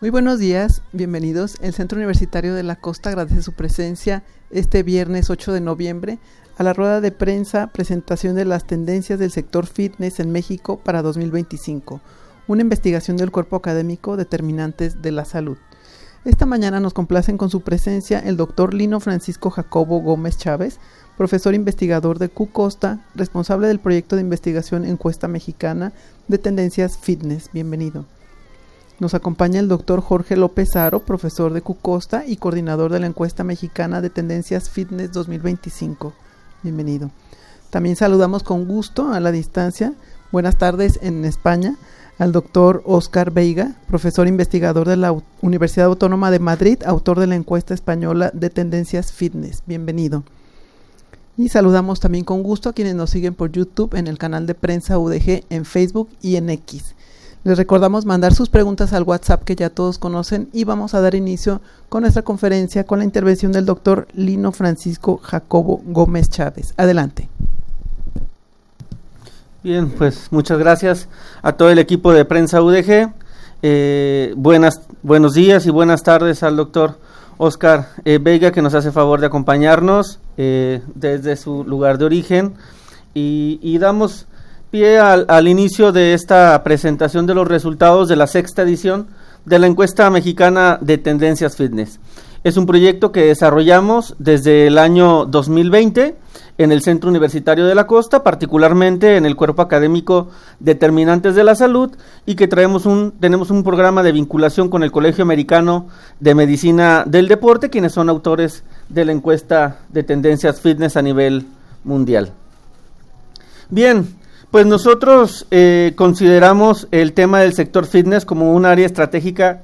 Muy buenos días, bienvenidos. El Centro Universitario de la Costa agradece su presencia este viernes 8 de noviembre a la rueda de prensa presentación de las tendencias del sector fitness en México para 2025, una investigación del cuerpo académico Determinantes de la Salud. Esta mañana nos complacen con su presencia el doctor Lino Francisco Jacobo Gómez Chávez, profesor investigador de CUCOSTA, responsable del proyecto de investigación Encuesta Mexicana de Tendencias Fitness. Bienvenido. Nos acompaña el doctor Jorge López Haro, profesor de CUCOSTA y coordinador de la Encuesta Mexicana de Tendencias Fitness 2025. Bienvenido. También saludamos con gusto a la distancia, buenas tardes en España, al doctor Óscar Veiga, profesor investigador de la Universidad Autónoma de Madrid, autor de la Encuesta Española de Tendencias Fitness. Bienvenido. Y saludamos también con gusto a quienes nos siguen por YouTube en el canal de Prensa UDG, en Facebook y en X. Les recordamos mandar sus preguntas al WhatsApp que ya todos conocen y vamos a dar inicio con nuestra conferencia con la intervención del doctor Lino Francisco Jacobo Gómez Chávez. Adelante. Bien, pues muchas gracias a todo el equipo de Prensa UDG. Buenos días y buenas tardes al doctor Óscar Veiga, que nos hace favor de acompañarnos desde su lugar de origen y damos pie al inicio de esta presentación de los resultados de la sexta edición de la Encuesta Mexicana de Tendencias Fitness. Es un proyecto que desarrollamos desde el año 2020 en el Centro Universitario de la Costa, particularmente en el cuerpo académico Determinantes de la Salud, y que tenemos un programa de vinculación con el Colegio Americano de Medicina del Deporte, quienes son autores de la Encuesta de Tendencias Fitness a nivel mundial. Bien, pues nosotros consideramos el tema del sector fitness como un área estratégica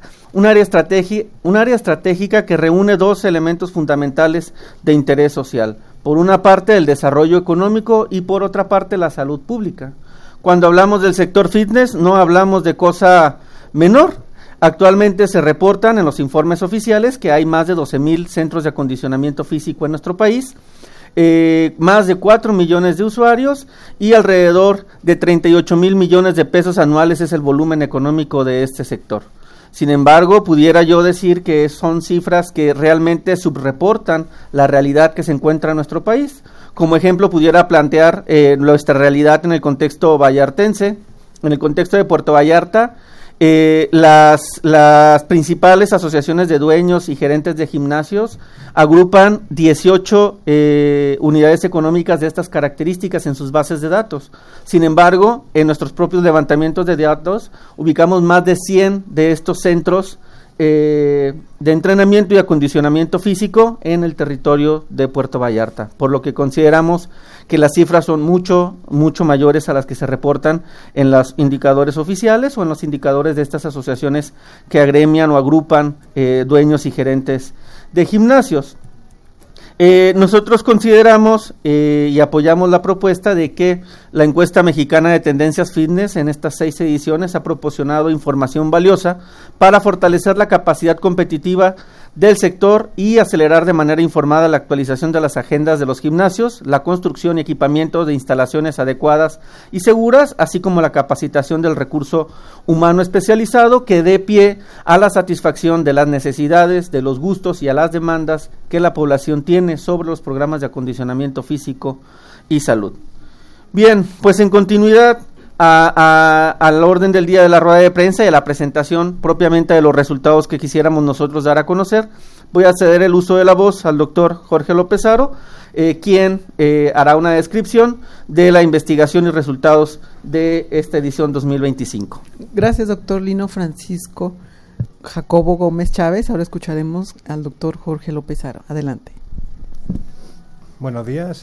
que reúne dos elementos fundamentales de interés social. Por una parte, el desarrollo económico y por otra parte, la salud pública. Cuando hablamos del sector fitness, no hablamos de cosa menor. Actualmente se reportan en los informes oficiales que hay más de 12,000 centros de acondicionamiento físico en nuestro país, más de 4 millones de usuarios y alrededor de 38,000 millones de pesos anuales es el volumen económico de este sector. Sin embargo, pudiera yo decir que son cifras que realmente subreportan la realidad que se encuentra en nuestro país. Como ejemplo, pudiera plantear nuestra realidad en el contexto vallartense, en el contexto de Puerto Vallarta. Las principales asociaciones de dueños y gerentes de gimnasios agrupan 18 unidades económicas de estas características en sus bases de datos. Sin embargo, en nuestros propios levantamientos de datos ubicamos más de 100 de estos centros de entrenamiento y acondicionamiento físico en el territorio de Puerto Vallarta, por lo que consideramos que las cifras son mucho mayores a las que se reportan en los indicadores oficiales o en los indicadores de estas asociaciones que agremian o agrupan dueños y gerentes de gimnasios. Nosotros consideramos y apoyamos la propuesta de que la Encuesta Mexicana de Tendencias Fitness en estas 6 ediciones ha proporcionado información valiosa para fortalecer la capacidad competitiva del sector y acelerar de manera informada la actualización de las agendas de los gimnasios, la construcción y equipamiento de instalaciones adecuadas y seguras, así como la capacitación del recurso humano especializado que dé pie a la satisfacción de las necesidades, de los gustos y a las demandas que la población tiene sobre los programas de acondicionamiento físico y salud. Bien, pues en continuidad al orden del día de la rueda de prensa y a la presentación propiamente de los resultados que quisiéramos nosotros dar a conocer, voy a ceder el uso de la voz al doctor Jorge López Haro, quien hará una descripción de la investigación y resultados de esta edición 2025. Gracias, doctor Lino Francisco Jacobo Gómez Chávez. Ahora escucharemos al doctor Jorge López Haro. Adelante. Buenos días,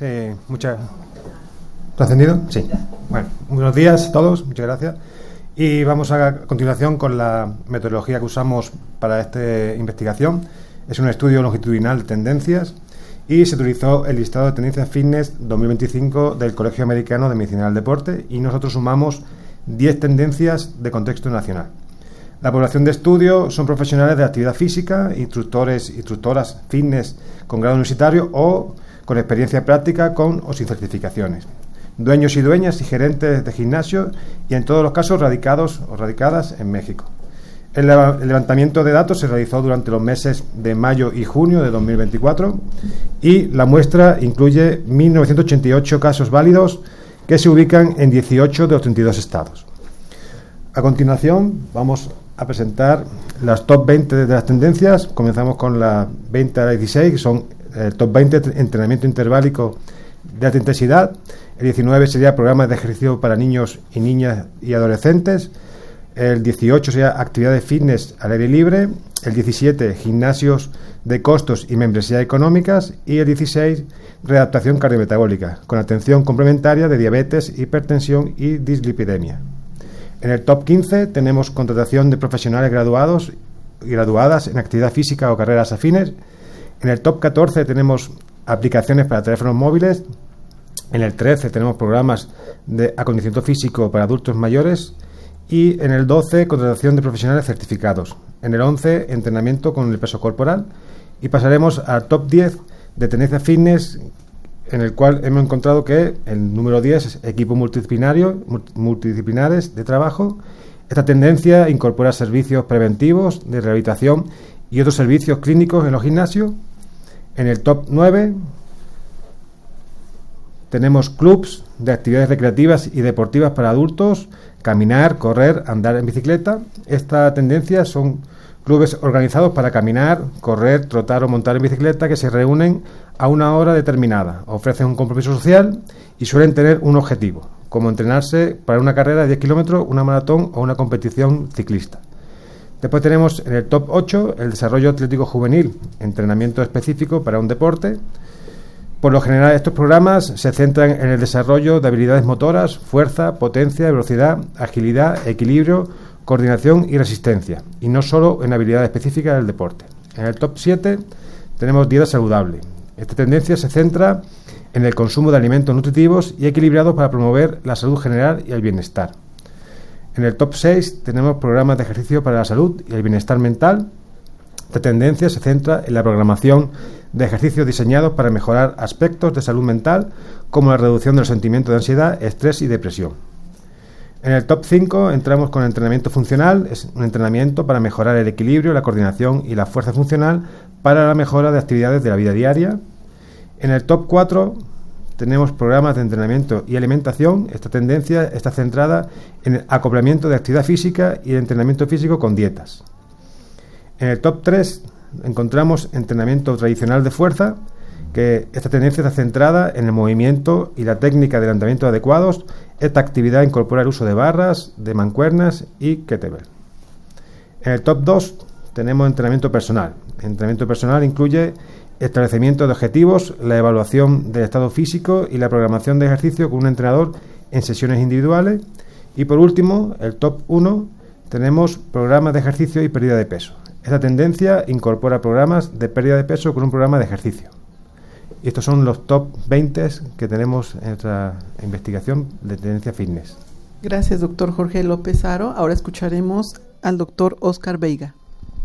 ¿Está encendido? Sí. Bueno, buenos días a todos, muchas gracias. Y vamos a continuación con la metodología que usamos para esta investigación. Es un estudio longitudinal de tendencias y se utilizó el listado de tendencias fitness 2025 del Colegio Americano de Medicina del Deporte y nosotros sumamos 10 tendencias de contexto nacional. La población de estudio son profesionales de actividad física, instructoras fitness con grado universitario o con experiencia práctica con o sin certificaciones. Dueños y dueñas y gerentes de gimnasio y en todos los casos radicados o radicadas en México. El levantamiento de datos se realizó durante los meses de mayo y junio de 2024 y la muestra incluye 1.988 casos válidos que se ubican en 18 de los 32 estados. A continuación vamos a presentar las top 20 de las tendencias. Comenzamos con la 20 a la 16, que son el top 20 entrenamiento interválico de alta intensidad. El 19 sería programas de ejercicio para niños y niñas y adolescentes. El 18 sería actividades fitness al aire libre. El 17, gimnasios de costos y membresías económicas. Y el 16, readaptación cardiometabólica, con atención complementaria de diabetes, hipertensión y dislipidemia. En el top 15 tenemos contratación de profesionales graduados y graduadas en actividad física o carreras afines. En el top 14 tenemos aplicaciones para teléfonos móviles. En el 13 tenemos programas de acondicionamiento físico para adultos mayores. Y en el 12, contratación de profesionales certificados. En el 11, entrenamiento con el peso corporal. Y pasaremos al top 10 de tendencia fitness, en el cual hemos encontrado que el número 10 es equipos multidisciplinares de trabajo. Esta tendencia incorpora servicios preventivos de rehabilitación y otros servicios clínicos en los gimnasios. En el top 9 tenemos clubs de actividades recreativas y deportivas para adultos, caminar, correr, andar en bicicleta. Esta tendencia son clubes organizados para caminar, correr, trotar o montar en bicicleta que se reúnen a una hora determinada, ofrecen un compromiso social y suelen tener un objetivo, como entrenarse para una carrera de 10 kilómetros, una maratón o una competición ciclista. Después tenemos en el top 8 el desarrollo atlético juvenil, entrenamiento específico para un deporte. Por lo general, estos programas se centran en el desarrollo de habilidades motoras, fuerza, potencia, velocidad, agilidad, equilibrio, coordinación y resistencia, y no solo en habilidades específicas del deporte. En el top 7 tenemos dieta saludable. Esta tendencia se centra en el consumo de alimentos nutritivos y equilibrados para promover la salud general y el bienestar. En el top 6 tenemos programas de ejercicio para la salud y el bienestar mental. Esta tendencia se centra en la programación de ejercicios diseñados para mejorar aspectos de salud mental, como la reducción del sentimiento de ansiedad, estrés y depresión. En el top 5 entramos con el entrenamiento funcional. Es un entrenamiento para mejorar el equilibrio, la coordinación y la fuerza funcional para la mejora de actividades de la vida diaria. En el top 4 tenemos programas de entrenamiento y alimentación. Esta tendencia está centrada en el acoplamiento de actividad física y el entrenamiento físico con dietas. En el top 3 encontramos entrenamiento tradicional de fuerza, que esta tendencia está centrada en el movimiento y la técnica de levantamiento adecuados. Esta actividad incorpora el uso de barras, de mancuernas y kettlebell. En el top 2 tenemos entrenamiento personal. El entrenamiento personal incluye establecimiento de objetivos, la evaluación del estado físico y la programación de ejercicio con un entrenador en sesiones individuales. Y por último, el top 1, tenemos programas de ejercicio y pérdida de peso. Esta tendencia incorpora programas de pérdida de peso con un programa de ejercicio. Y estos son los top 20 que tenemos en nuestra investigación de tendencia fitness. Gracias, doctor Jorge López Haro. Ahora escucharemos al doctor Óscar Veiga.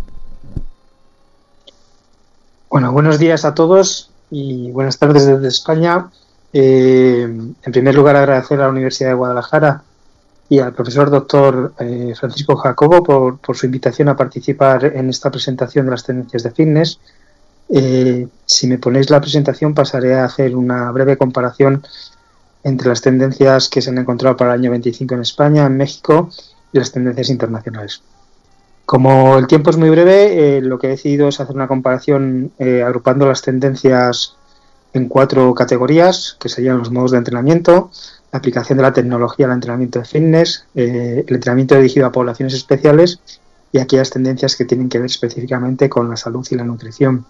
Bueno, buenos días a todos y buenas tardes desde España. En primer lugar, agradecer a la Universidad de Guadalajara y al profesor doctor Francisco Jacobo por su invitación a participar en esta presentación de las tendencias de fitness. Si me ponéis la presentación, pasaré a hacer una breve comparación entre las tendencias que se han encontrado para el año 25 en España, en México, y las tendencias internacionales. Como el tiempo es muy breve, lo que he decidido es hacer una comparación agrupando las tendencias en 4 categorías, que serían los modos de entrenamiento, la aplicación de la tecnología al entrenamiento de fitness, el entrenamiento dirigido a poblaciones especiales y aquellas tendencias que tienen que ver específicamente con la salud y la nutrición.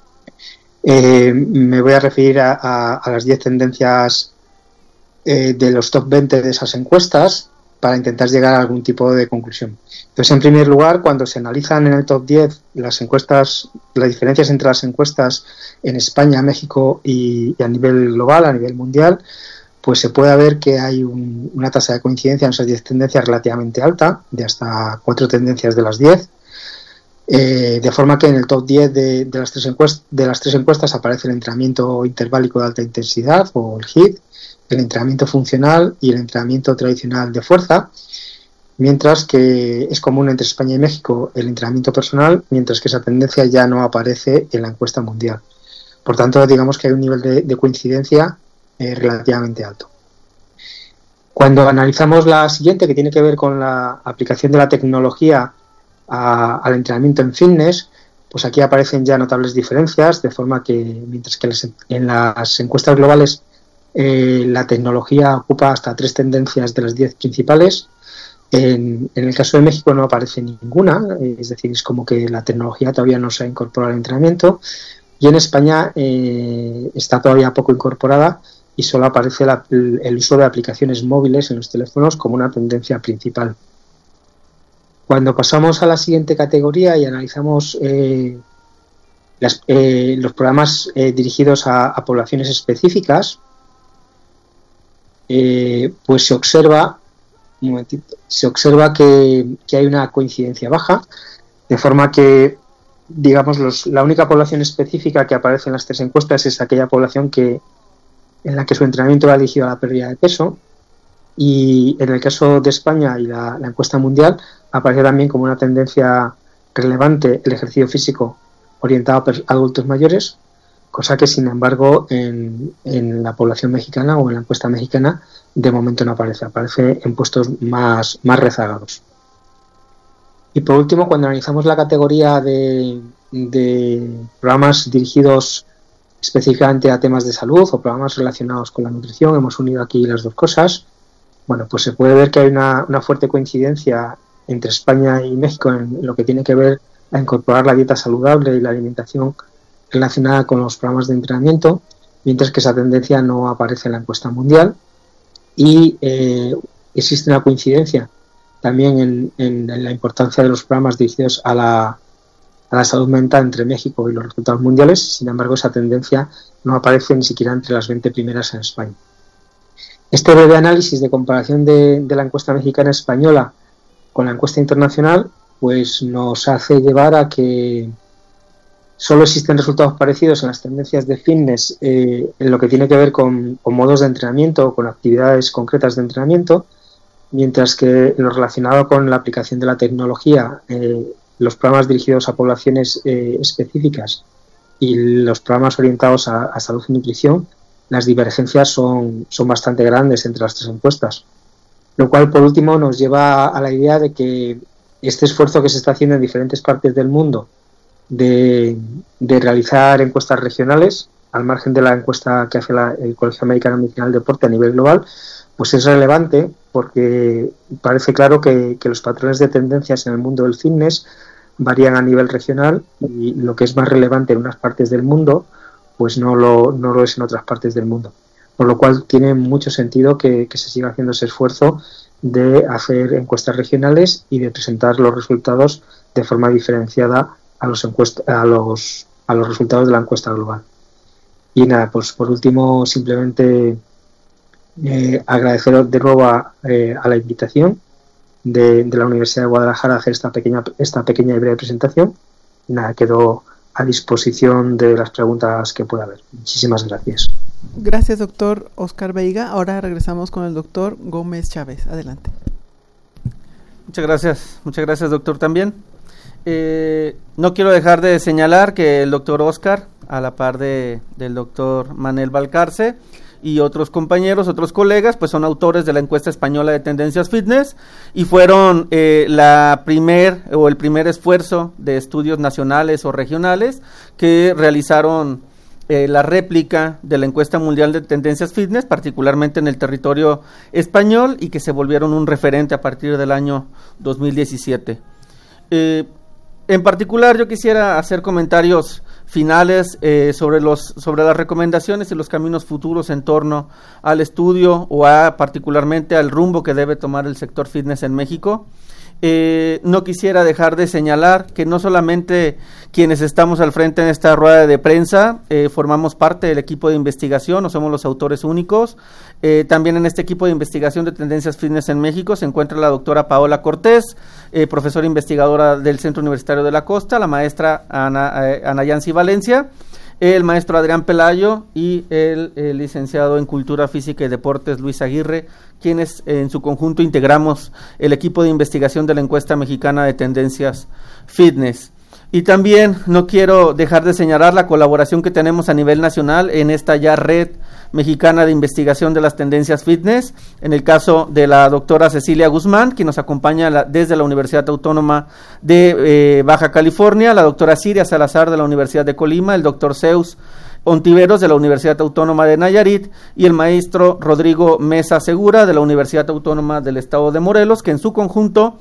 Me voy a referir a las 10 tendencias de los top 20 de esas encuestas para intentar llegar a algún tipo de conclusión. Entonces, en primer lugar, cuando se analizan en el top 10 las encuestas, las diferencias entre las encuestas en España, México y a nivel global, a nivel mundial, pues se puede ver que hay una tasa de coincidencia en esas 10 tendencias relativamente alta, de hasta 4 tendencias de las 10. De forma que en el top 10 de las tres encuestas aparece el entrenamiento interválico de alta intensidad o el HIIT, el entrenamiento funcional y el entrenamiento tradicional de fuerza. mientras que es común entre España y México el entrenamiento personal, mientras que esa tendencia ya no aparece en la encuesta mundial. Por tanto, digamos que hay un nivel de coincidencia relativamente alto. Cuando analizamos la siguiente, que tiene que ver con la aplicación de la tecnología al entrenamiento en fitness, pues aquí aparecen ya notables diferencias, de forma que mientras que en las encuestas globales la tecnología ocupa hasta 3 tendencias de las 10 principales, en el caso de México no aparece ninguna, es decir, es como que la tecnología todavía no se ha incorporado al entrenamiento, y en España está todavía poco incorporada y solo aparece el uso de aplicaciones móviles en los teléfonos como una tendencia principal. Cuando pasamos a la siguiente categoría y analizamos los programas dirigidos a poblaciones específicas, pues se observa que hay una coincidencia baja, de forma que, digamos, la única población específica que aparece en las 3 encuestas es aquella población en la que su entrenamiento va dirigido a la pérdida de peso, y en el caso de España y la encuesta mundial aparece también como una tendencia relevante el ejercicio físico orientado a adultos mayores, cosa que sin embargo en la población mexicana o en la encuesta mexicana de momento no aparece en puestos más rezagados. Y por último, cuando analizamos la categoría de programas dirigidos específicamente a temas de salud o programas relacionados con la nutrición, hemos unido aquí las dos cosas. Bueno, pues se puede ver que hay una fuerte coincidencia entre España y México en lo que tiene que ver a incorporar la dieta saludable y la alimentación relacionada con los programas de entrenamiento, mientras que esa tendencia no aparece en la encuesta mundial. Y existe una coincidencia también en la importancia de los programas dirigidos a la salud mental entre México y los resultados mundiales. Sin embargo, esa tendencia no aparece ni siquiera entre las 20 primeras en España. Este breve análisis de comparación de la encuesta mexicana española con la encuesta internacional pues nos hace llevar a que solo existen resultados parecidos en las tendencias de fitness en lo que tiene que ver con modos de entrenamiento o con actividades concretas de entrenamiento, mientras que en lo relacionado con la aplicación de la tecnología, los programas dirigidos a poblaciones específicas y los programas orientados a salud y nutrición, las divergencias son bastante grandes entre las 3 encuestas. Lo cual, por último, nos lleva a la idea de que este esfuerzo que se está haciendo en diferentes partes del mundo de realizar encuestas regionales, al margen de la encuesta que hace el Colegio Americano de Medicina del Deporte a nivel global, pues es relevante porque parece claro que los patrones de tendencias en el mundo del fitness varían a nivel regional y lo que es más relevante en unas partes del mundo pues no lo es en otras partes del mundo. Por lo cual tiene mucho sentido que se siga haciendo ese esfuerzo de hacer encuestas regionales y de presentar los resultados de forma diferenciada a los resultados de la encuesta global. Y nada, pues por último simplemente agradecer de nuevo a la invitación de la Universidad de Guadalajara a hacer esta pequeña y breve presentación. Nada, quedo a disposición de las preguntas que pueda haber. Muchísimas gracias. Gracias, doctor Óscar Veiga. Ahora regresamos con el doctor Gómez Chávez. Adelante. Muchas gracias, doctor, también. No quiero dejar de señalar que el doctor Óscar, a la par del doctor Manel Valcarce y otros compañeros, otros colegas, pues son autores de la encuesta española de tendencias fitness y fueron el primer esfuerzo de estudios nacionales o regionales que realizaron la réplica de la encuesta mundial de tendencias fitness, particularmente en el territorio español, y que se volvieron un referente a partir del año 2017. En particular, yo quisiera hacer comentarios finales sobre las recomendaciones y los caminos futuros en torno al estudio o particularmente al rumbo que debe tomar el sector fitness en México. No quisiera dejar de señalar que no solamente quienes estamos al frente en esta rueda de prensa formamos parte del equipo de investigación, no somos los autores únicos. También en este equipo de investigación de tendencias fitness en México se encuentra la doctora Paola Cortés, profesora investigadora del Centro Universitario de la Costa, la maestra Ana Yancy Valencia, el maestro Adrián Pelayo y el licenciado en Cultura Física y Deportes Luis Aguirre, quienes en su conjunto integramos el equipo de investigación de la encuesta mexicana de tendencias fitness. Y también no quiero dejar de señalar la colaboración que tenemos a nivel nacional en esta ya red mexicana de investigación de las tendencias fitness, en el caso de la doctora Cecilia Guzmán, que nos acompaña desde la Universidad Autónoma de Baja California, la doctora Siria Salazar de la Universidad de Colima, el doctor Zeus Ontiveros de la Universidad Autónoma de Nayarit y el maestro Rodrigo Mesa Segura de la Universidad Autónoma del Estado de Morelos, que en su conjunto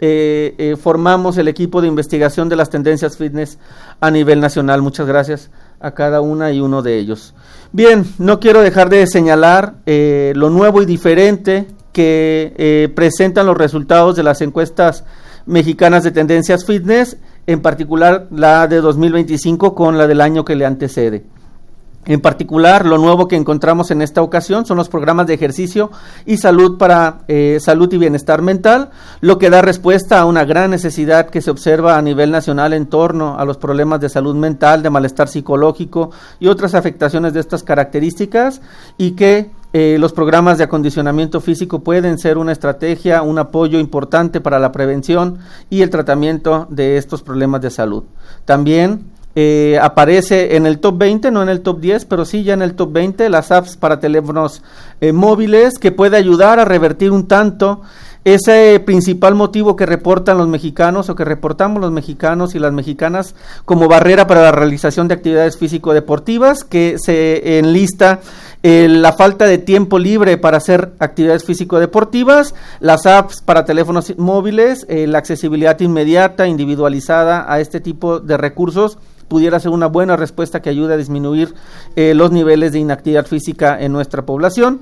formamos el equipo de investigación de las tendencias fitness a nivel nacional. Muchas gracias a cada una y uno de ellos. Bien, no quiero dejar de señalar lo nuevo y diferente que presentan los resultados de las encuestas mexicanas de tendencias fitness, en particular la de 2025 con la del año que le antecede. En particular, lo nuevo que encontramos en esta ocasión son los programas de ejercicio y salud para salud y bienestar mental, lo que da respuesta a una gran necesidad que se observa a nivel nacional en torno a los problemas de salud mental, de malestar psicológico y otras afectaciones de estas características, y que los programas de acondicionamiento físico pueden ser una estrategia, un apoyo importante para la prevención y el tratamiento de estos problemas de salud. También aparece en el top 20, no en el top 10, pero sí ya en el top 20, las apps para teléfonos móviles, que puede ayudar a revertir un tanto ese principal motivo que reportan los mexicanos o que reportamos los mexicanos y las mexicanas como barrera para la realización de actividades físico-deportivas, que se enlista la falta de tiempo libre para hacer actividades físico-deportivas, las apps para teléfonos móviles, la accesibilidad inmediata, individualizada a este tipo de recursos, pudiera ser una buena respuesta que ayude a disminuir los niveles de inactividad física en nuestra población.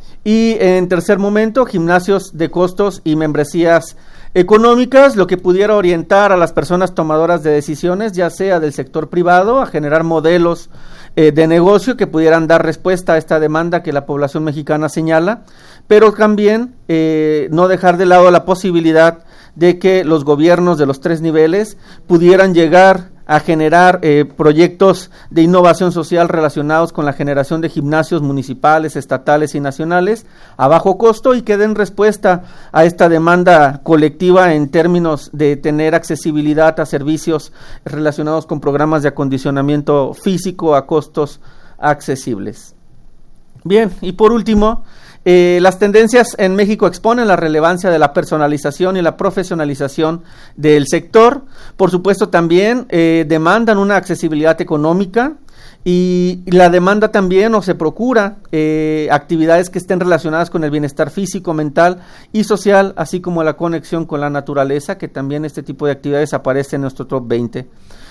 Y en tercer momento, gimnasios de costos y membresías económicas, lo que pudiera orientar a las personas tomadoras de decisiones, ya sea del sector privado, a generar modelos de negocio que pudieran dar respuesta a esta demanda que la población mexicana señala, pero también no dejar de lado la posibilidad de que los gobiernos de los 3 niveles pudieran llegar a generar proyectos de innovación social relacionados con la generación de gimnasios municipales, estatales y nacionales a bajo costo, y que den respuesta a esta demanda colectiva en términos de tener accesibilidad a servicios relacionados con programas de acondicionamiento físico a costos accesibles. Bien, y por último, las tendencias en México exponen la relevancia de la personalización y la profesionalización del sector. Por supuesto, también demandan una accesibilidad económica, y la demanda también, o se procura, actividades que estén relacionadas con el bienestar físico, mental y social, así como la conexión con la naturaleza, que también este tipo de actividades aparece en nuestro top 20.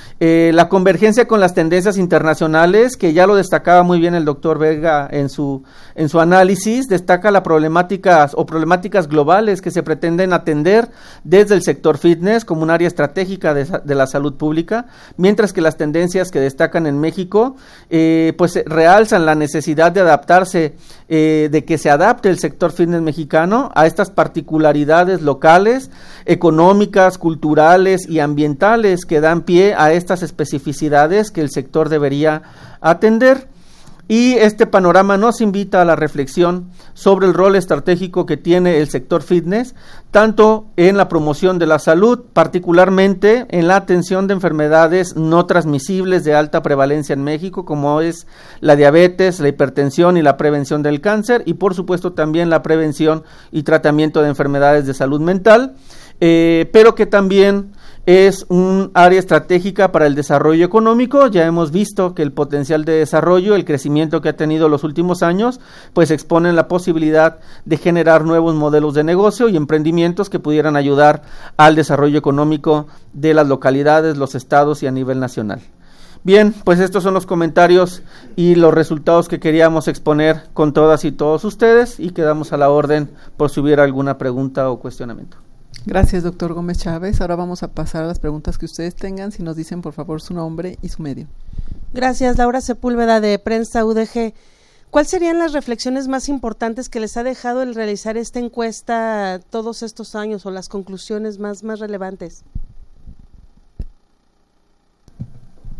La convergencia con las tendencias internacionales, que ya lo destacaba muy bien el doctor Vega en su análisis, destaca las problemáticas globales que se pretenden atender desde el sector fitness como un área estratégica de la salud pública, mientras que las tendencias que destacan en México pues realzan la necesidad de adaptarse, de que se adapte el sector fitness mexicano a estas particularidades locales, económicas, culturales y ambientales que dan pie a estas especificidades que el sector debería atender. Y este panorama nos invita a la reflexión sobre el rol estratégico que tiene el sector fitness, tanto en la promoción de la salud, particularmente en la atención de enfermedades no transmisibles de alta prevalencia en México, como es la diabetes, la hipertensión y la prevención del cáncer, y por supuesto también la prevención y tratamiento de enfermedades de salud mental, pero que también es un área estratégica para el desarrollo económico. Ya hemos visto que el potencial de desarrollo, el crecimiento que ha tenido los últimos años, pues exponen la posibilidad de generar nuevos modelos de negocio y emprendimientos que pudieran ayudar al desarrollo económico de las localidades, los estados y a nivel nacional. Bien, pues estos son los comentarios y los resultados que queríamos exponer con todas y todos ustedes, y quedamos a la orden por si hubiera alguna pregunta o cuestionamiento. Gracias, doctor Gómez Chávez. Ahora vamos a pasar a las preguntas que ustedes tengan. Si nos dicen, por favor, su nombre y su medio. Gracias, Laura Sepúlveda, de Prensa UDG. ¿Cuáles serían las reflexiones más importantes que les ha dejado el realizar esta encuesta todos estos años, o las conclusiones más relevantes?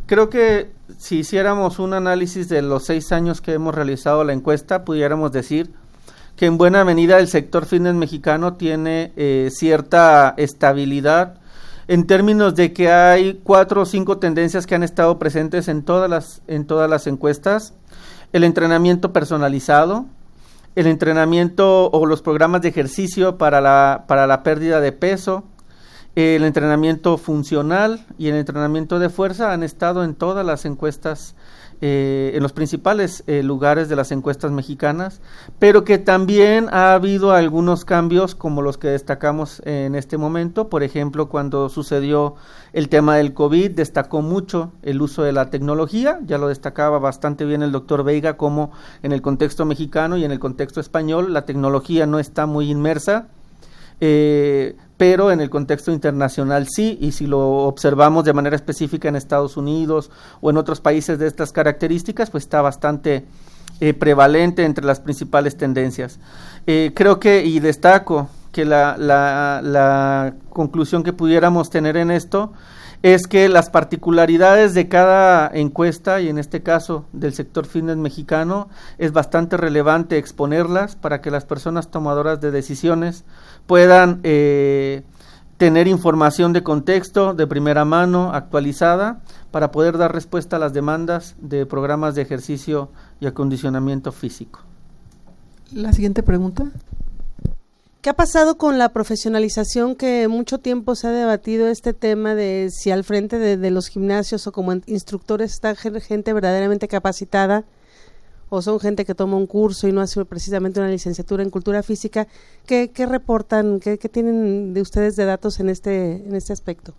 Creo que si hiciéramos un análisis de los 6 años que hemos realizado la encuesta, pudiéramos decir que en buena medida el sector fitness mexicano tiene cierta estabilidad en términos de que hay 4 o 5 tendencias que han estado presentes en todas las encuestas: el entrenamiento personalizado, el entrenamiento o los programas de ejercicio para la pérdida de peso, el entrenamiento funcional y el entrenamiento de fuerza han estado en todas las encuestas, en los principales lugares de las encuestas mexicanas, pero que también ha habido algunos cambios como los que destacamos en este momento. Por ejemplo, cuando sucedió el tema del COVID, destacó mucho el uso de la tecnología, ya lo destacaba bastante bien el doctor Veiga, como en el contexto mexicano y en el contexto español la tecnología no está muy inmersa, pero en el contexto internacional sí, y si lo observamos de manera específica en Estados Unidos o en otros países de estas características, pues está bastante prevalente entre las principales tendencias. Creo que, y destaco que la conclusión que pudiéramos tener en esto es que las particularidades de cada encuesta, y en este caso del sector fitness mexicano, es bastante relevante exponerlas para que las personas tomadoras de decisiones puedan tener información de contexto, de primera mano, actualizada, para poder dar respuesta a las demandas de programas de ejercicio y acondicionamiento físico. La siguiente pregunta. ¿Qué ha pasado con la profesionalización, que mucho tiempo se ha debatido este tema de si al frente de los gimnasios o como instructores está gente verdaderamente capacitada o son gente que toma un curso y no hace precisamente una licenciatura en cultura física? ¿Qué reportan, qué tienen de ustedes de datos en este aspecto?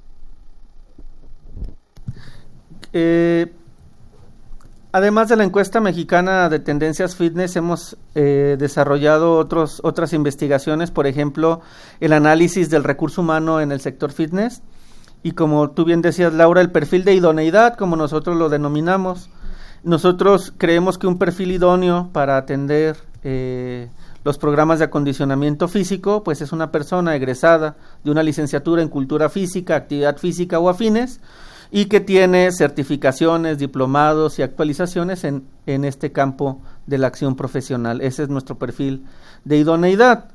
Además de la encuesta mexicana de tendencias fitness, hemos desarrollado otras investigaciones, por ejemplo, el análisis del recurso humano en el sector fitness, y como tú bien decías, Laura, el perfil de idoneidad, como nosotros lo denominamos. Nosotros creemos que un perfil idóneo para atender los programas de acondicionamiento físico, pues es una persona egresada de una licenciatura en cultura física, actividad física o afines, y que tiene certificaciones, diplomados y actualizaciones en este campo de la acción profesional. Ese es nuestro perfil de idoneidad.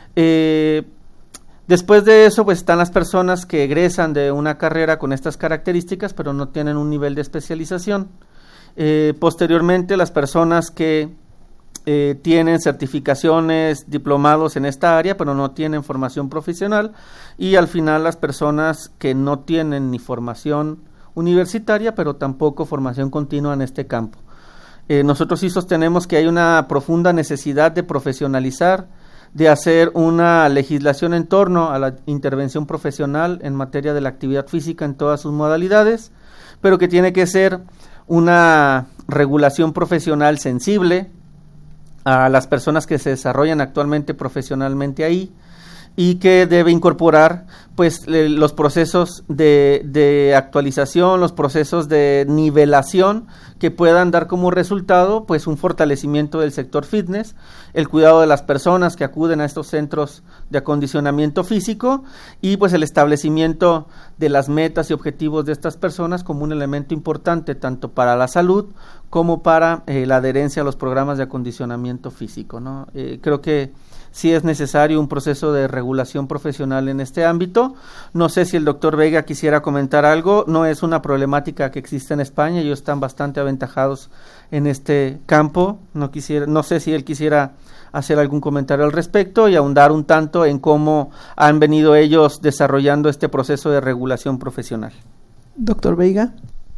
Después de eso, pues están las personas que egresan de una carrera con estas características, pero no tienen un nivel de especialización. Posteriormente, las personas que tienen certificaciones, diplomados en esta área, pero no tienen formación profesional, y al final las personas que no tienen ni formación universitaria, pero tampoco formación continua en este campo. Nosotros sí sostenemos que hay una profunda necesidad de profesionalizar, de hacer una legislación en torno a la intervención profesional en materia de la actividad física en todas sus modalidades, pero que tiene que ser una regulación profesional sensible a las personas que se desarrollan actualmente profesionalmente ahí, y que debe incorporar pues los procesos de actualización, los procesos de nivelación que puedan dar como resultado pues un fortalecimiento del sector fitness, el cuidado de las personas que acuden a estos centros de acondicionamiento físico, y pues el establecimiento de las metas y objetivos de estas personas como un elemento importante tanto para la salud como para la adherencia a los programas de acondicionamiento físico, ¿no? Creo que sí es necesario un proceso de regulación profesional en este ámbito. No sé si el doctor Veiga quisiera comentar algo. No es una problemática que existe en España, ellos están bastante aventajados en este campo. No sé si él quisiera hacer algún comentario al respecto y ahondar un tanto en cómo han venido ellos desarrollando este proceso de regulación profesional. Doctor Veiga.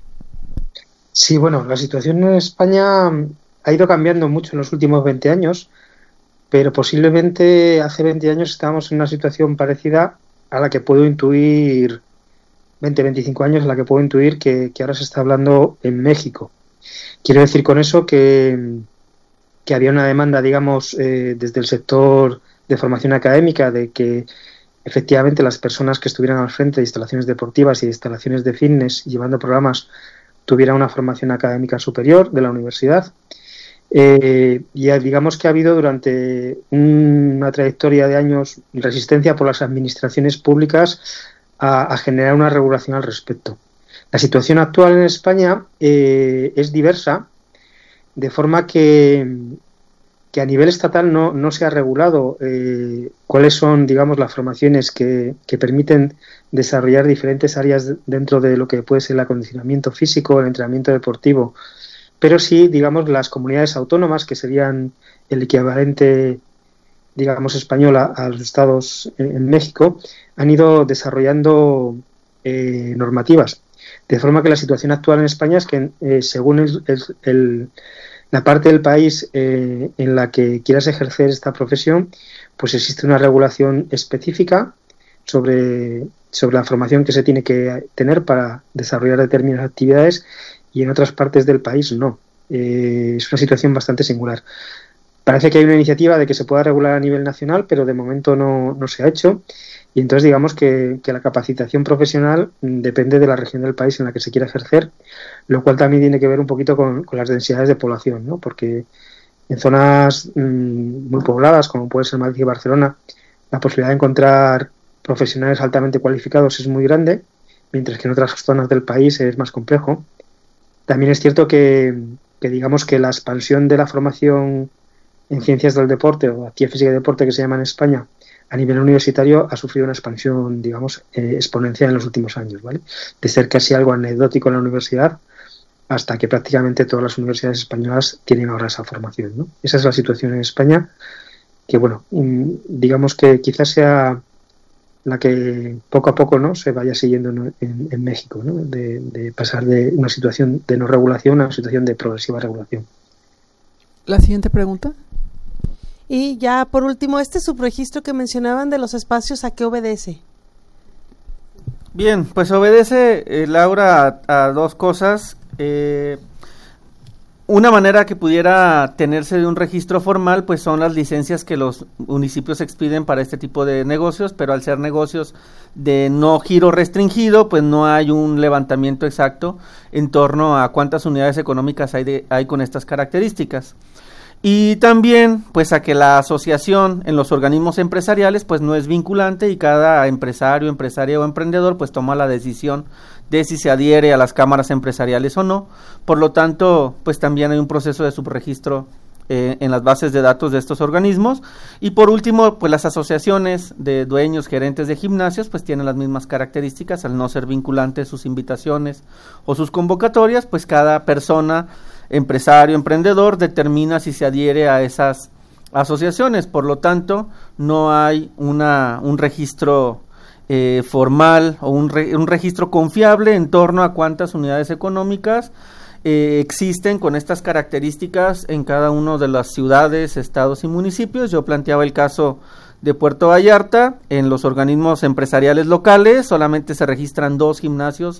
Sí, bueno, la situación en España ha ido cambiando mucho en los últimos 20 años, pero posiblemente hace 20 años estábamos en una situación parecida a la que puedo intuir, 20-25 años, a la que puedo intuir que ahora se está hablando en México. Quiero decir con eso que había una demanda, digamos, desde el sector de formación académica, de que efectivamente las personas que estuvieran al frente de instalaciones deportivas y de instalaciones de fitness llevando programas tuvieran una formación académica superior de la universidad. Y digamos que ha habido durante una trayectoria de años resistencia por las administraciones públicas a generar una regulación al respecto. La situación actual en España es diversa, de forma que a nivel estatal no se ha regulado cuáles son, digamos, las formaciones que permiten desarrollar diferentes áreas dentro de lo que puede ser el acondicionamiento físico, el entrenamiento deportivo, pero sí, digamos, las comunidades autónomas, que serían el equivalente, digamos, español a los estados en México, han ido desarrollando normativas. De forma que la situación actual en España es que según la parte del país en la que quieras ejercer esta profesión, pues existe una regulación específica sobre la formación que se tiene que tener para desarrollar determinadas actividades, y en otras partes del país no. Es una situación bastante singular. Parece que hay una iniciativa de que se pueda regular a nivel nacional, pero de momento no se ha hecho, y entonces digamos que la capacitación profesional depende de la región del país en la que se quiera ejercer, lo cual también tiene que ver un poquito con las densidades de población, ¿no? Porque en zonas muy pobladas, como puede ser Madrid y Barcelona, la posibilidad de encontrar profesionales altamente cualificados es muy grande, mientras que en otras zonas del país es más complejo. También es cierto que digamos que la expansión de la formación en ciencias del deporte, o actividad física y deporte, que se llama en España, a nivel universitario, ha sufrido una expansión, digamos, exponencial en los últimos años, ¿vale? De ser casi algo anecdótico en la universidad hasta que prácticamente todas las universidades españolas tienen ahora esa formación, ¿no? Esa es la situación en España, que bueno, digamos que quizás sea la que poco a poco, ¿no?, se vaya siguiendo en México, ¿no?, de pasar de una situación de no regulación a una situación de progresiva regulación. La siguiente pregunta. Y ya por último, este subregistro que mencionaban de los espacios, ¿a qué obedece? Bien, pues obedece, Laura, a dos cosas. Una manera que pudiera tenerse de un registro formal, pues son las licencias que los municipios expiden para este tipo de negocios, pero al ser negocios de no giro restringido, pues no hay un levantamiento exacto en torno a cuántas unidades económicas hay con estas características. Y también, pues, a que la asociación en los organismos empresariales, pues, no es vinculante, y cada empresario, empresaria o emprendedor, pues, toma la decisión de si se adhiere a las cámaras empresariales o no. Por lo tanto, pues, también hay un proceso de subregistro en las bases de datos de estos organismos. Y por último, pues, las asociaciones de dueños, gerentes de gimnasios, pues, tienen las mismas características. Al no ser vinculantes sus invitaciones o sus convocatorias, pues, cada persona, empresario, emprendedor, determina si se adhiere a esas asociaciones. Por lo tanto, no hay un registro formal o un registro confiable en torno a cuántas unidades económicas existen con estas características en cada una de las ciudades, estados y municipios. Yo planteaba el caso de Puerto Vallarta. En los organismos empresariales locales solamente se registran 2 gimnasios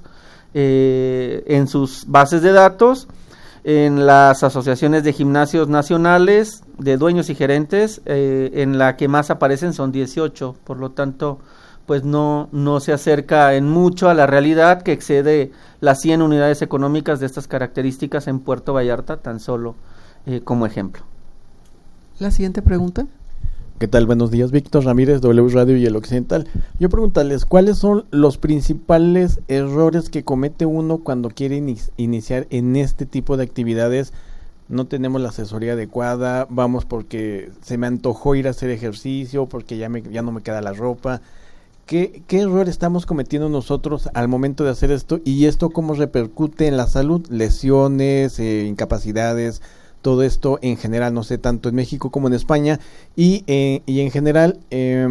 en sus bases de datos. En las asociaciones de gimnasios nacionales de dueños y gerentes, en la que más aparecen son 18, por lo tanto, pues no se acerca en mucho a la realidad, que excede las 100 unidades económicas de estas características en Puerto Vallarta, tan solo como ejemplo. La siguiente pregunta. ¿Qué tal? Buenos días, Víctor Ramírez, W Radio y El Occidental. Yo preguntarles, ¿cuáles son los principales errores que comete uno cuando quiere iniciar en este tipo de actividades? No tenemos la asesoría adecuada, vamos porque se me antojó ir a hacer ejercicio, porque ya no me queda la ropa. ¿Qué error estamos cometiendo nosotros al momento de hacer esto? ¿Y esto cómo repercute en la salud? Lesiones, incapacidades, todo esto en general, no sé, tanto en México como en España, y en general,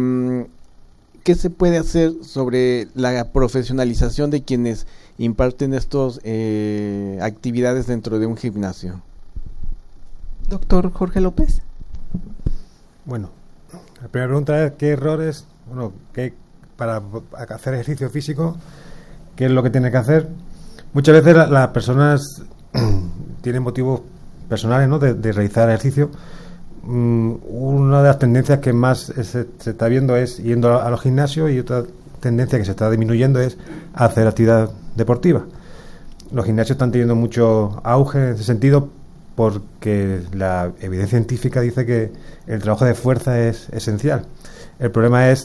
¿qué se puede hacer sobre la profesionalización de quienes imparten estas actividades dentro de un gimnasio? Doctor Jorge López. Bueno, la primera pregunta es ¿qué errores, para hacer ejercicio físico, qué es lo que tiene que hacer? Muchas veces las personas tienen motivos personales, ¿no?, de realizar ejercicio. Una de las tendencias que más se está viendo es yendo a los gimnasios, y otra tendencia que se está disminuyendo es hacer actividad deportiva. Los gimnasios están teniendo mucho auge en ese sentido, porque la evidencia científica dice que el trabajo de fuerza es esencial. El problema es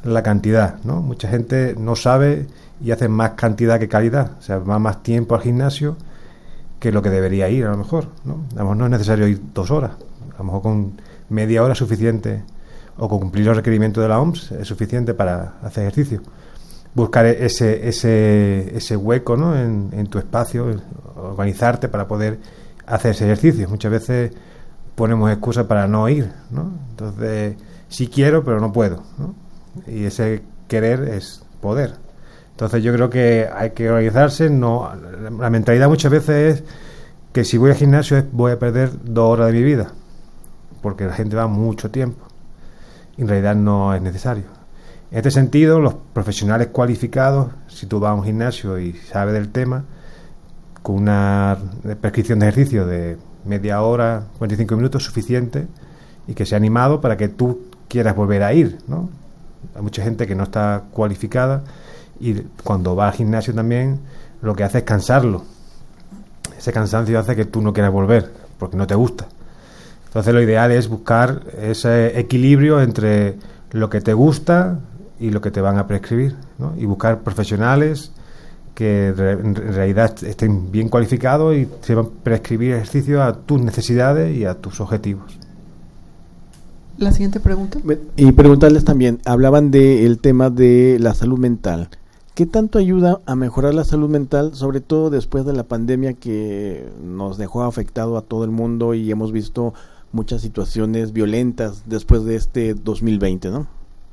la cantidad, ¿no? Mucha gente no sabe y hace más cantidad que calidad, o sea, va más tiempo al gimnasio que lo que debería ir, a lo mejor, ¿no? A lo mejor no es necesario ir 2 horas, a lo mejor con media hora es suficiente, o con cumplir los requerimientos de la OMS es suficiente para hacer ejercicio. Buscar ese hueco, ¿no? en tu espacio, organizarte para poder hacer ese ejercicio. Muchas veces ponemos excusas para no ir, ¿no? Entonces, sí quiero, pero no puedo, ¿no? Y ese querer es poder. Entonces, yo creo que hay que organizarse. No, la mentalidad muchas veces es que si voy al gimnasio voy a perder 2 horas de mi vida, porque la gente va mucho tiempo. En realidad no es necesario. En este sentido, los profesionales cualificados, si tú vas a un gimnasio y sabes del tema, con una prescripción de ejercicio de media hora, 45 minutos, suficiente, y que sea animado para que tú quieras volver a ir, ¿no? Hay mucha gente que no está cualificada y cuando va al gimnasio también lo que hace es cansarlo. Ese cansancio hace que tú no quieras volver porque no te gusta. Entonces lo ideal es buscar ese equilibrio entre lo que te gusta y lo que te van a prescribir, ¿no? Y buscar profesionales que en realidad estén bien cualificados y sepan prescribir ejercicios a tus necesidades y a tus objetivos. La siguiente pregunta. Y preguntarles también, hablaban del tema de la salud mental. ¿Qué tanto ayuda a mejorar la salud mental, sobre todo después de la pandemia que nos dejó afectado a todo el mundo y hemos visto muchas situaciones violentas después de este 2020, ¿no?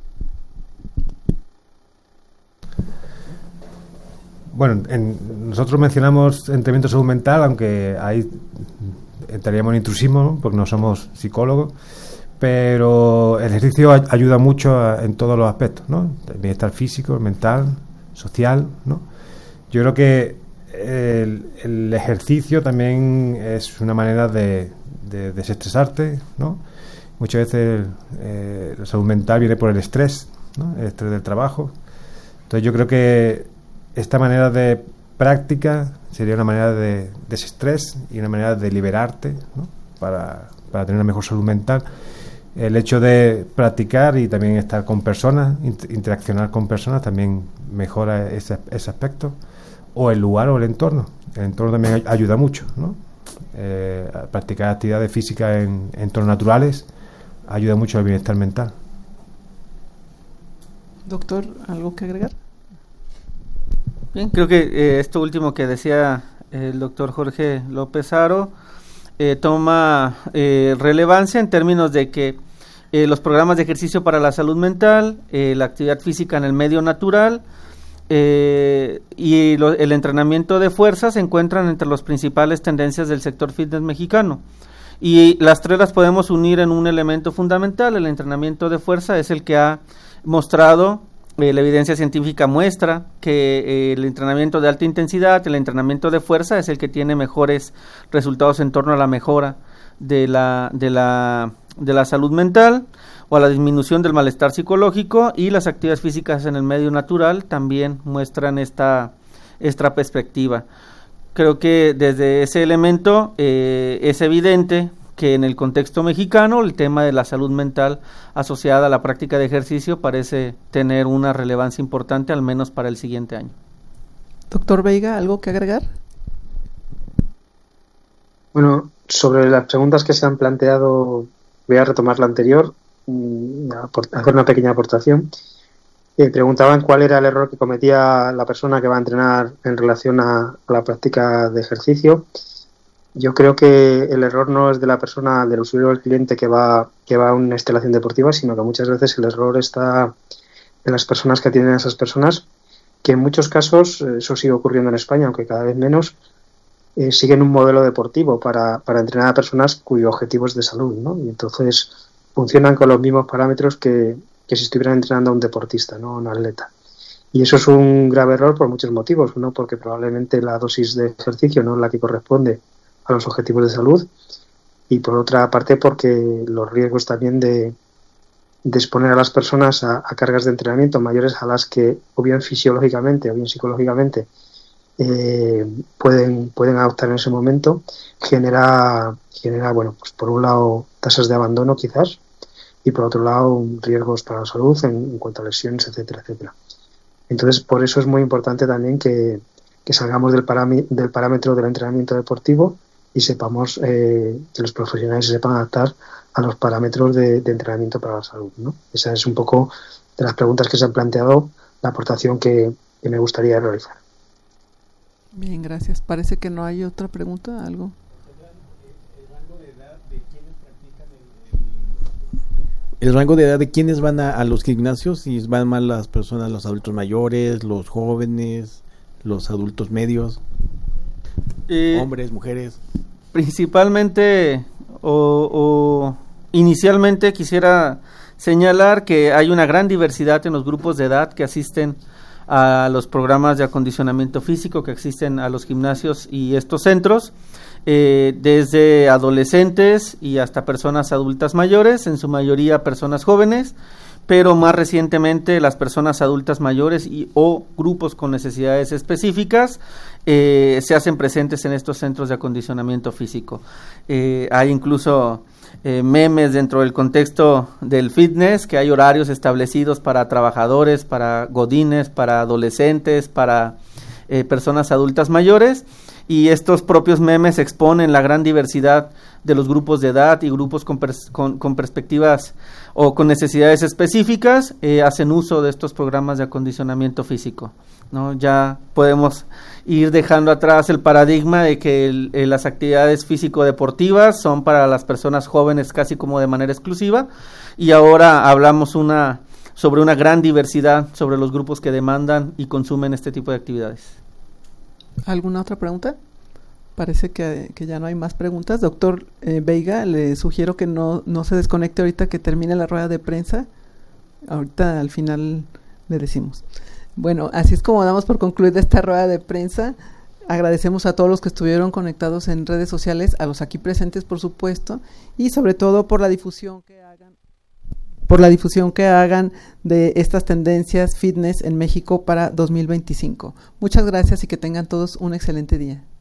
Bueno, nosotros mencionamos entrenamiento de salud mental, aunque ahí entraríamos en intrusismo, ¿no? Porque no somos psicólogos, pero el ejercicio ayuda mucho en todos los aspectos, ¿no? El bienestar físico, el mental, social, ¿no? Yo creo que el ejercicio también es una manera de desestresarte, ¿no? Muchas veces la salud mental viene por el estrés, ¿no? El estrés del trabajo. Entonces yo creo que esta manera de práctica sería una manera de desestrés y una manera de liberarte, ¿no? Para tener una mejor salud mental. El hecho de practicar y también estar con personas, interaccionar con personas, también mejora ese aspecto. O el lugar o el entorno. El entorno también ayuda mucho, ¿no? Practicar actividades físicas en entornos naturales ayuda mucho al bienestar mental. Doctor, ¿algo que agregar? Bien, creo que esto último que decía el doctor Jorge López Haro toma relevancia en términos de que los programas de ejercicio para la salud mental, la actividad física en el medio natural y el entrenamiento de fuerza se encuentran entre las principales tendencias del sector fitness mexicano. Y las tres las podemos unir en un elemento fundamental. El entrenamiento de fuerza es el que ha mostrado, la evidencia científica muestra que el entrenamiento de alta intensidad, el entrenamiento de fuerza es el que tiene mejores resultados en torno a la mejora de la salud mental o a la disminución del malestar psicológico, y las actividades físicas en el medio natural también muestran esta perspectiva. Creo que desde ese elemento es evidente que en el contexto mexicano el tema de la salud mental asociada a la práctica de ejercicio parece tener una relevancia importante, al menos para el siguiente año. Doctor Veiga, ¿algo que agregar? Bueno, sobre las preguntas que se han planteado, voy a retomar la anterior, hacer una pequeña aportación. Preguntaban cuál era el error que cometía la persona que va a entrenar en relación a la práctica de ejercicio. Yo creo que el error no es de la persona, del usuario o del cliente que va a una instalación deportiva, sino que muchas veces el error está en las personas que atienden a esas personas, que en muchos casos, eso sigue ocurriendo en España, aunque cada vez menos, siguen un modelo deportivo para entrenar a personas cuyo objetivo es de salud, ¿no? Y entonces funcionan con los mismos parámetros que si estuvieran entrenando a un deportista, no a un atleta. Y eso es un grave error por muchos motivos. Uno, porque probablemente la dosis de ejercicio no es la que corresponde a los objetivos de salud, y por otra parte porque los riesgos también de exponer a las personas a cargas de entrenamiento mayores a las que o bien fisiológicamente o bien psicológicamente pueden adoptar en ese momento genera, bueno, pues por un lado tasas de abandono quizás, y por otro lado riesgos para la salud en cuanto a lesiones, etcétera, etcétera. Entonces, por eso es muy importante también que salgamos del parámetro del entrenamiento deportivo y sepamos que los profesionales se sepan adaptar a los parámetros de entrenamiento para la salud, ¿no? Esa es un poco de las preguntas que se han planteado, la aportación que me gustaría realizar. Bien, gracias. Parece que no hay otra pregunta, ¿algo? El rango de edad de quienes van a los gimnasios, si van más las personas, los adultos mayores, los jóvenes, los adultos medios, hombres, mujeres. Principalmente o inicialmente quisiera señalar que hay una gran diversidad en los grupos de edad que asisten a los programas de acondicionamiento físico que existen a los gimnasios y estos centros, desde adolescentes y hasta personas adultas mayores, en su mayoría personas jóvenes, pero más recientemente las personas adultas mayores o grupos con necesidades específicas se hacen presentes en estos centros de acondicionamiento físico. Hay incluso memes dentro del contexto del fitness, que hay horarios establecidos para trabajadores, para godines, para adolescentes, para personas adultas mayores, y estos propios memes exponen la gran diversidad de los grupos de edad y grupos con perspectivas o con necesidades específicas, hacen uso de estos programas de acondicionamiento físico, ¿no? Ya podemos ir dejando atrás el paradigma de que las actividades físico-deportivas son para las personas jóvenes casi como de manera exclusiva, y ahora hablamos sobre una gran diversidad sobre los grupos que demandan y consumen este tipo de actividades. ¿Alguna otra pregunta? Parece que ya no hay más preguntas. Doctor Veiga, le sugiero que no se desconecte ahorita que termine la rueda de prensa. Ahorita al final le decimos. Bueno, así es como damos por concluida esta rueda de prensa. Agradecemos a todos los que estuvieron conectados en redes sociales, a los aquí presentes por supuesto, y sobre todo por la difusión que hagan de estas tendencias fitness en México para 2025. Muchas gracias y que tengan todos un excelente día.